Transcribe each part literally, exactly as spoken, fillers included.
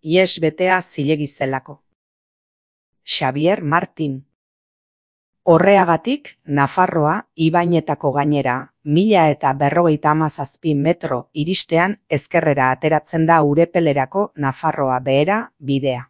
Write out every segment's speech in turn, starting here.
ihes betea zilegi zelako. Xabier Martin. Horreagatik, Nafarroa ibainetako gainera, mila eta berrogeita hamazazpi metro iristean ezkerrera ateratzen da Urepelerako Nafarroa behera bidea.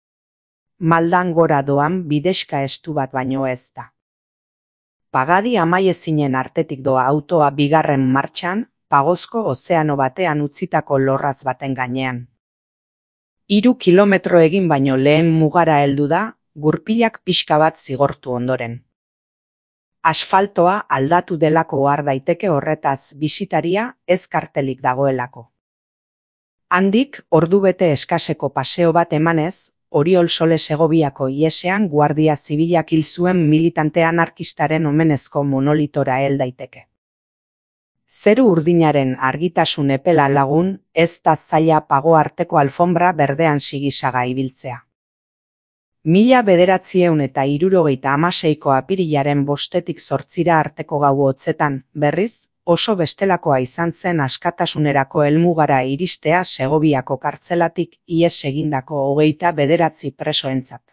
Maldan gora doan bidexka estu bat baino ez da. Pagadi amaiezinen artetik doa autoa bigarren martxan, pagozko ozeano batean utzitako lorraz baten gainean. Hiru kilometro egin baino lehen mugara heldu da, gurpilak pixka bat zigortu ondoren. Asfaltoa aldatu delako ohar daiteke horretaz bisitaria ez kartelik dagoelako. Handik, ordubete eskaseko paseo bat emanez, Oriol Sole Segoviako ihesean Guardia Zibilak hil zuen militante anarkistaren omenezko monolitora hel daiteke. Zeru urdinaren argitasun epela lagun, ez da zaila pago arteko alfombra berdean sigisaga ibiltzea. Mila bederatzieun eta hirurogeita hamaseiko apirilaren bostetik zortzira arteko gau hotzetan, berriz, oso bestelakoa izan zen askatasunerako helmugara iristea Segoviako kartzelatik ihes egindako hogeita bederatzi presoentzat.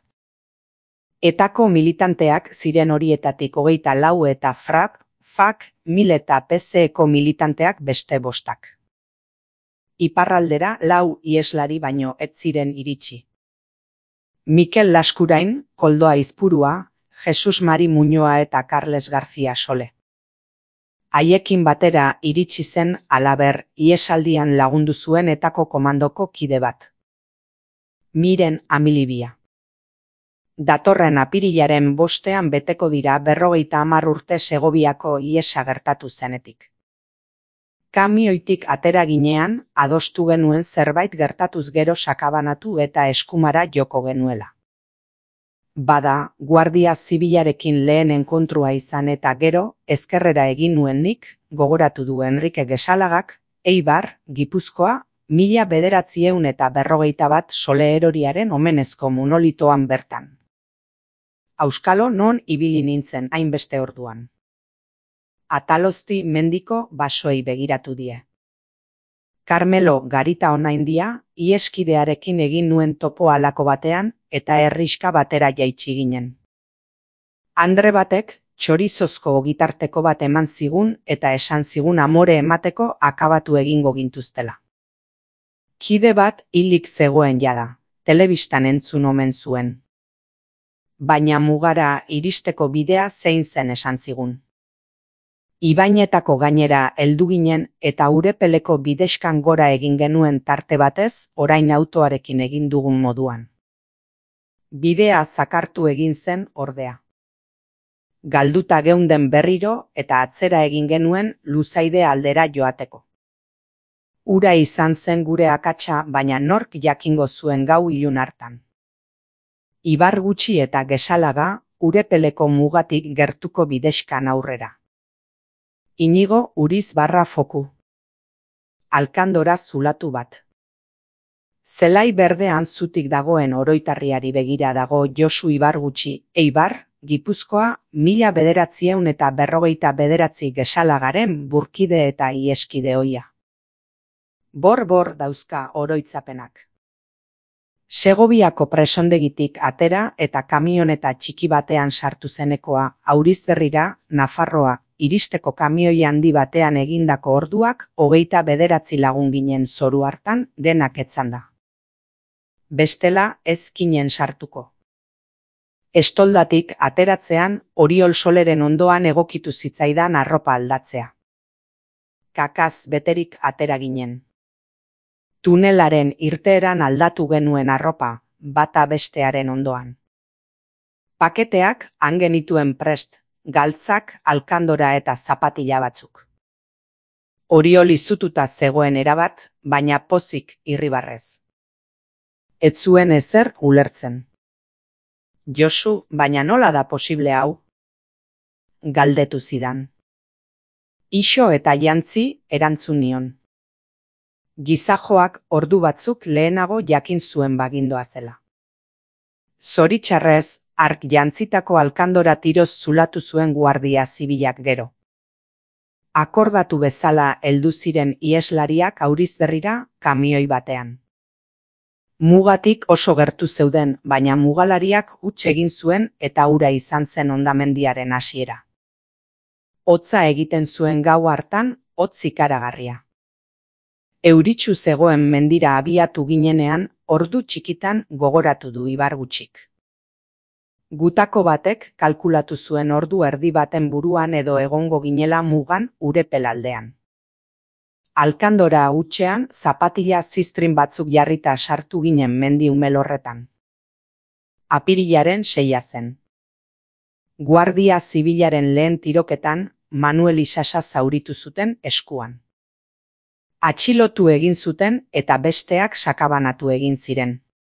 Etako militanteak ziren horietatik hogeita lau eta FRAP, FAK, MIL eta P S Eko militanteak beste bostak. Iparraldera lau iheslari baino ez ziren iritsi. Mikel Laskurain, Koldo Aizpurua, Jesus Mari Muñoa eta Carles García Sole. Haiekin batera iritsi zen halaber ihesaldian lagundu zuen etako komandoko kide bat. Miren Amilibia. Datorren apirilaren bostean beteko dira berrogeita hamar urte Segoviako ihesa gertatu zenetik. Kamioitik atera ginean, adostu genuen zerbait gertatuz gero sakabanatu eta eskumara joko genuela. Bada, Guardia Zibilarekin lehen enkontrua izan eta gero, ezkerrera egin nuen nik, gogoratu du Enrique Gesalagak, Eibar, Gipuzkoa, mila bederatzieun eta berrogeita bat Sole eroriaren omenezko monolitoan bertan. Auskalo non ibili nintzen hainbeste orduan. Atalozti mendiko basoei begiratu die. Carmelo Garita Onaindia, iheskidearekin egin nuen topo halako batean, eta herriska batera jaitsi ginen. Andre batek, txorizozko ogitarteko bat eman zigun eta esan zigun amore emateko akabatu egingo gintuztela. Kide bat hilik zegoen jada, telebistan entzun omen zuen. Baina mugara iristeko bidea zein zen esan zigun. Ibainetako gainera heldu ginen eta Urepeleko bidexkan gora egin genuen tarte batez orain autoarekin egin dugun moduan. Bidea zakartu egin zen ordea. Galduta geunden berriro eta atzera egin genuen Luzaide aldera joateko. Ura izan zen gure akatsa baina nork jakingo zuen gau ilun hartan. Ibar gutxi eta Gesalaga Urepeleko mugatik gertuko bidexkan aurrera. Inigo Uriz barra foku. Alkandora zulatu bat. Zelai berdean zutik dagoen oroitarriari begira dago Josu Ibargutxi, Eibar, Gipuzkoa, mila bederatzieun eta berrogeita bederatzi Gesalagaren burkide eta ieskide ohia. Bor-bor dauzka oroitzapenak. Segoviako presondegitik atera eta kamioneta txiki batean sartu zenekoa Aurizberrira, Nafarroa, iristeko kamioi handi batean egindako orduak hogeita bederatzi lagun ginen zoru hartan denak etzanda. Bestela ez ginen sartuko. Estoldatik ateratzean Oriol Soleren ondoan egokitu zitzaidan arropa aldatzea. Kakaz beterik atera ginen. Tunelaren irteeran aldatu genuen arropa, bata bestearen ondoan. Paketeak han genituen prest, galtzak, alkandora eta zapatila batzuk. Oriol izututa zegoen erabat, baina pozik irribarrez. Ez zuen ezer ulertzen. Josu, baina nola da posible hau? Galdetu zidan. Ixo eta jantzi erantzun nion. Gizajoak ordu batzuk lehenago jakin zuen bagindoa zela. Zoritxarrez, ark jantzitako alkandora tiroz zulatu zuen Guardia Zibilak gero. Akordatu bezala heldu ziren iheslariak Aurizberrira kamioi batean. Mugatik oso gertu zeuden, baina mugalariak huts egin zuen eta hura izan zen hondamendiaren hasiera. Hotza egiten zuen gau hartan, hotz ikaragarria. Euritsu zegoen mendira abiatu ginenean, ordu txikitan gogoratu du Ibargutxik. Gutako batek kalkulatu zuen ordu erdi baten buruan edo egongo ginela mugan Urepelaldean. Alkandora hutsean zapatila ziztrin batzuk jarrita sartu ginen mendi umel horretan. Apirilaren seia zen. Guardia Zibilaren lehen tiroketan Manuel Isasa zauritu zuten eskuan. Atxilotu egin zuten eta besteak sakabanatu egin ziren.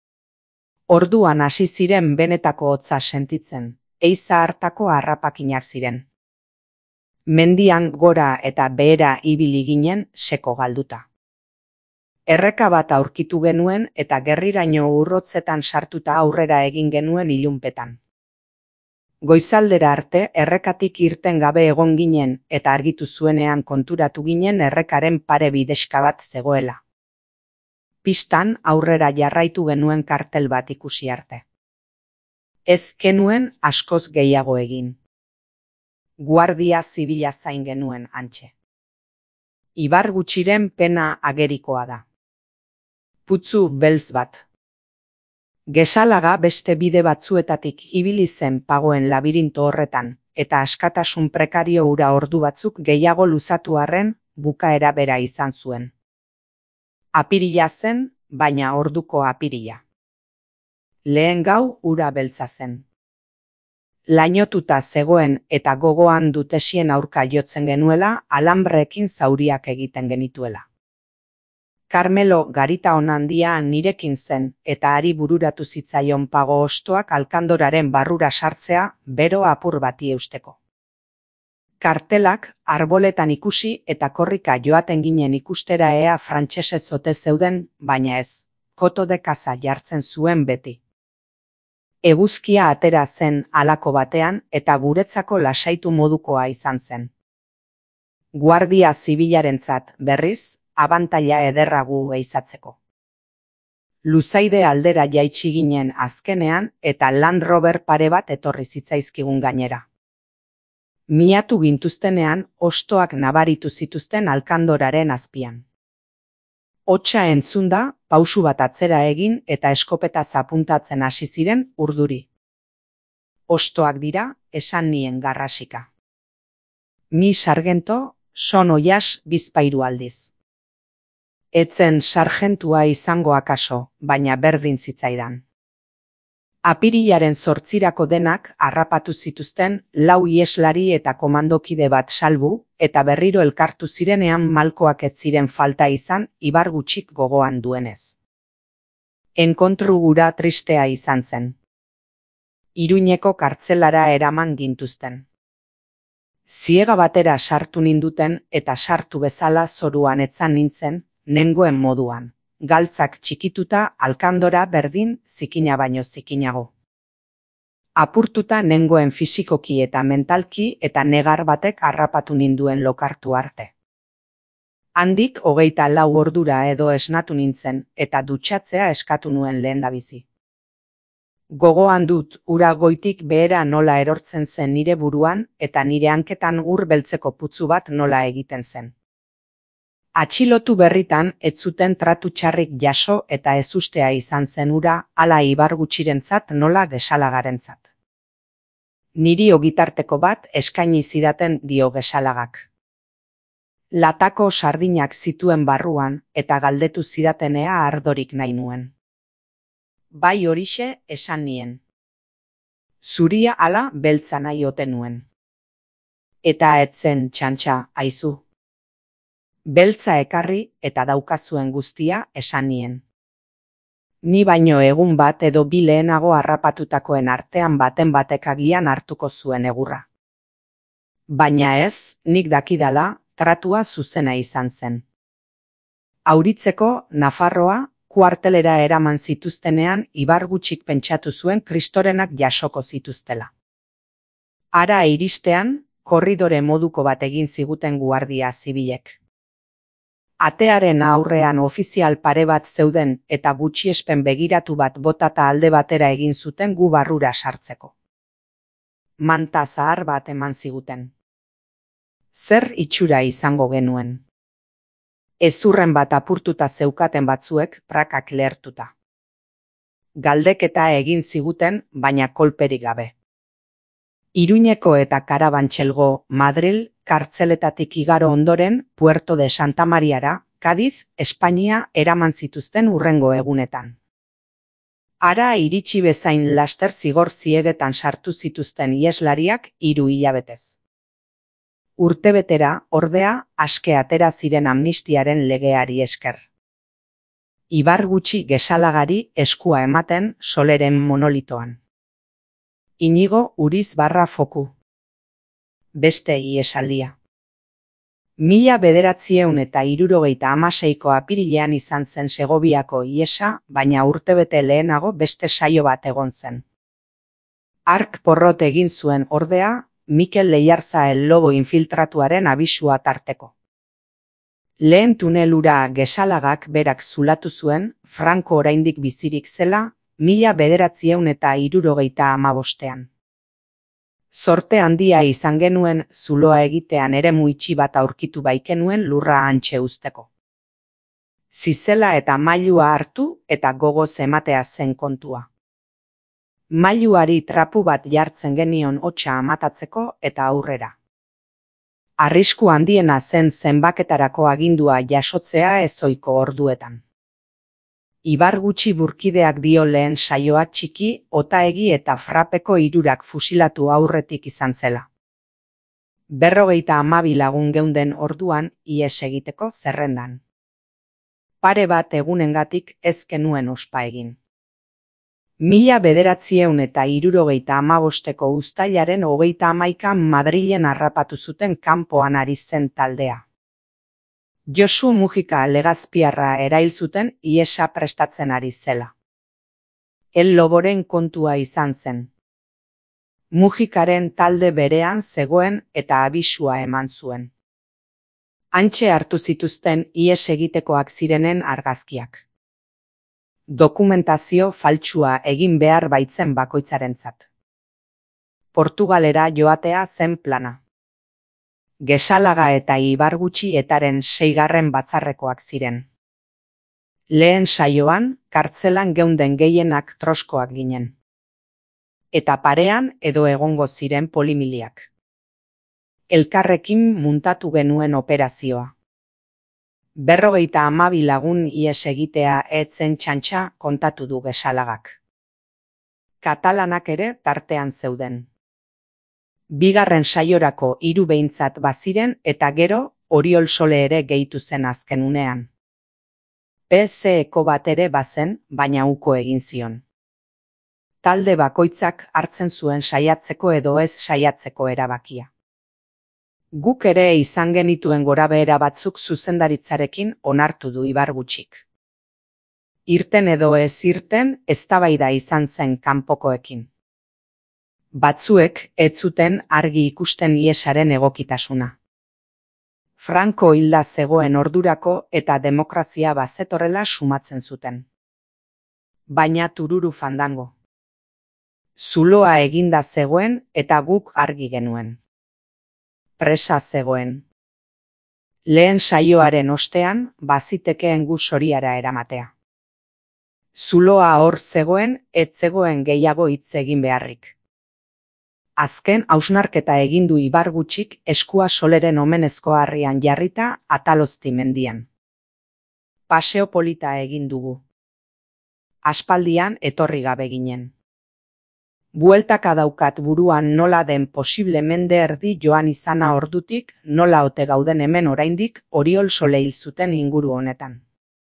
Orduan hasi ziren benetako hotza sentitzen, eiza hartako harrapakinak ziren. Mendian gora eta behera ibili ginen seko galduta. Erreka bat aurkitu genuen eta gerriraino urrotzetan sartuta aurrera egin genuen ilunpetan. Goizaldera arte errekatik irten gabe egon ginen eta argitu zuenean konturatu ginen errekaren pare bideska bat zegoela. Pistan aurrera jarraitu genuen kartel bat ikusi arte. Ez genuen askoz gehiago egin. Guardia Zibila zain genuen hantxe. Ibargutxiren pena agerikoa da. Putzu beltz bat. Gesalaga beste bide batzuetatik ibili zen pagoen labirinto horretan, eta askatasun prekario hura ordu batzuk gehiago luzatu arren bukaera bera izan zuen. Apirila zen, baina orduko apirila. Lehen gau ura beltza zen. Lainotuta zegoen eta gogoan dutesien aurka jotzen genuela, alambreekin zauriak egiten genituela. Carmelo garita onandia nirekin zen eta ari bururatu zitzaion pago ostoak alkandoraren barrura sartzea bero apur bati eusteko. Kartelak arboletan ikusi eta korrika joaten ginen ikustera ea frantsesez ote zeuden, baina ez, koto de kaza jartzen zuen beti. Eguzkia atera zen halako batean eta guretzako lasaitu modukoa izan zen. Guardia Zibilarentzat berriz, abantaila ederra gu eizatzeko. Luzaide aldera jaitsi ginen azkenean eta Land Rover pare bat etorri zitzaizkigun gainera. Miatu gintuztenean ostoak nabaritu zituzten alkandoraren azpian. Hotsa entzunda, pausu bat atzera egin eta eskopetaz apuntatzen hasi ziren urduri. Ostoak dira, esan nien garrasika. Mi sargento, son oias bizpairu aldiz. Etzen sargentua izango akaso, baina berdin zitzaidan. Apirilaren zortzirako denak harrapatu zituzten lau ieslari eta komandokide bat salbu, eta berriro elkartu zirenean malkoak ez ziren falta izan Ibargutxik gogoan duenez. Enkontru gura tristea izan zen. Iruñeko kartzelara eraman gintuzten. Ziega batera sartu ninduten eta sartu bezala zoruan etzan nintzen, nengoen moduan. Galtzak txikituta alkandora berdin zikina baino zikinago. Apurtuta nengoen fisikoki eta mentalki eta negar batek harrapatu ninduen lokartu arte. Handik hogeita lau ordura edo esnatu nintzen eta dutxatzea eskatu nuen lehendabizi. Gogoan dut ura goitik behera nola erortzen zen nire buruan eta nire hanketan ur beltzeko putzu bat nola egiten zen. Atxilotu berritan ez zuten tratu txarrik jaso eta ezustea izan zen ura hala Ibargutxirentzat nola Gesalagarentzat. Niri ogitarteko bat eskaini zidaten dio Gesalagak. Latako sardinak zituen barruan eta galdetu zidatenea ardorik nahi nuen. Bai horixe esan nien. Zuria hala beltza nahi ote nuen. Eta etzen txantxa aizu. Beltza ekarri eta daukazuen guztia esan nien. Ni baino egun bat edo bi lehenago harrapatutakoen artean baten batek agian hartuko zuen egurra. Baina ez, nik dakidala, tratua zuzena izan zen. Auritzeko Nafarroa, kuartelera eraman zituztenean Ibargutxik pentsatu zuen kristorenak jasoko zituztela. Hara iristean, korridore moduko bat egin ziguten Guardia Zibilek. Atearen aurrean ofizial pare bat zeuden eta gutxiespen begiratu bat botata alde batera egin zuten gu barrura sartzeko. Manta zahar bat eman ziguten. Zer itxura izango genuen? Ezurren bat apurtuta zeukaten batzuek prakak lehertuta. Galdeketa egin ziguten, baina kolperik gabe. Iruñeko eta Karabantxelgo, Madril, kartzeletatik igaro ondoren, Puerto de Santa Mariara, Kadiz, Espainia eraman zituzten hurrengo egunetan. Hara iritsi bezain laster zigor ziegetan sartu zituzten iheslariak hiru hilabetez. Urtebetera, ordea, aske atera ziren amnistiaren legeari esker. Ibargutxi Gesalagari eskua ematen Soleren monolitoan. Inigo Uriz barra foku. Beste iesaldia. Mila bederatzieun eta hirurogeita hamaseiko apirilean izan zen Segoviako iesa, baina urtebete lehenago beste saio bat egon zen. Hark porrot egin zuen ordea, Mikel Leiarza el Lobo infiltratuaren abisua tarteko. Lehen tunelura Gesalagak berak zulatu zuen, Franco oraindik bizirik zela, mila bederatzieun eta hirurogeita hamabostean. Zorte handia izan genuen zuloa egitean eremu itxi bat aurkitu baikenuen lurra hantxe uzteko. Zizela eta mailua hartu eta gogoz ematea zen kontua. Mailuari trapu bat jartzen genion hotsa amatatzeko eta aurrera. Arrisku handiena zen zenbaketarako agindua jasotzea ezoiko orduetan. Ibargutxi burkideak dio lehen saioa txiki, otaegi eta frapeko hirurak fusilatu aurretik izan zela. Berrogeita hamabi lagun geunden orduan ihes egiteko zerrendan. Pare bat egunengatik ez genuen ospa egin. Mila bederatzieun eta hirurogeita hamabosteko uztailaren hogeita hamaikan Madrilen harrapatu zuten kanpoan ari zen taldea. Josu Mujika Legazpiarra erail zuten ihesa prestatzen ari zela. El Loboren kontua izan zen. Mujikaren talde berean zegoen eta abisua eman zuen. Hantxe hartu zituzten ihes egitekoak zirenen argazkiak. Dokumentazio faltsua egin behar baitzen bakoitzarentzat. Portugalera joatea zen plana. Gesalaga eta Ibargutxi etaren seigarren batzarrekoak ziren. Lehen saioan, kartzelan geunden gehienak troskoak ginen. Eta parean edo egongo ziren polimiliak. Elkarrekin muntatu genuen operazioa. Berrogeita hamabi lagun ihes egitea etzen txantxa kontatu du Gesalagak. Katalanak ere tartean zeuden. Bigarren saiorako hiru behintzat baziren eta gero Oriol Sole ere gehitu zen azken unean. P S Eko bat ere bazen, baina uko egin zion. Talde bakoitzak hartzen zuen saiatzeko edo ez saiatzeko erabakia. Guk ere izan genituen gorabehera batzuk zuzendaritzarekin onartu du Ibargutxik. Irten edo ez irten, eztabaida izan zen kanpokoekin. Batzuek ez zuten argi ikusten ihesaren egokitasuna. Franco hilda zegoen ordurako eta demokrazia bazetorrela sumatzen zuten. Baina tururu fandango. Zuloa eginda zegoen eta guk argi genuen. Presa zegoen. Lehen saioaren ostean, bazitekeen gu Soriara eramatea. Zuloa hor zegoen, ez zegoen gehiago hitz egin beharrik. Azken hausnarketa egin du Ibargutxik eskua Soleren omenezko harrian jarrita Atalozti mendian. Paseo polita egin dugu. Aspaldian etorri gabe ginen. Bueltaka daukat buruan nola den posible mende erdi joan izana ordutik, nola ote gauden hemen oraindik Oriol Sole hil zuten inguru honetan.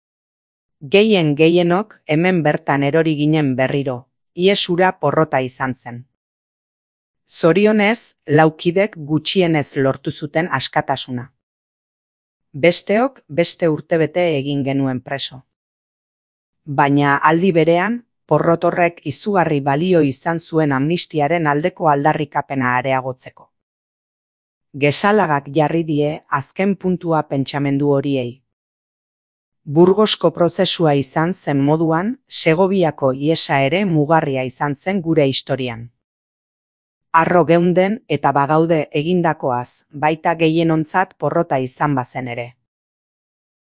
Gehien gehienok hemen bertan erori ginen berriro, ihesura porrota izan zen. Zorionez, laukidek gutxienez lortu zuten askatasuna. Besteok beste urtebete egin genuen preso. Baina aldi berean, porrotorrek izugarri balio izan zuen amnistiaren aldeko aldarrikapena areagotzeko. Gesalagak jarri die azken puntua pentsamendu horiei. Burgosko prozesua izan zen moduan, Segoviako ihesa ere mugarria izan zen gure historian. Harro geunden eta bagaude egindakoaz, baita gehienontzat porrota izan bazen ere.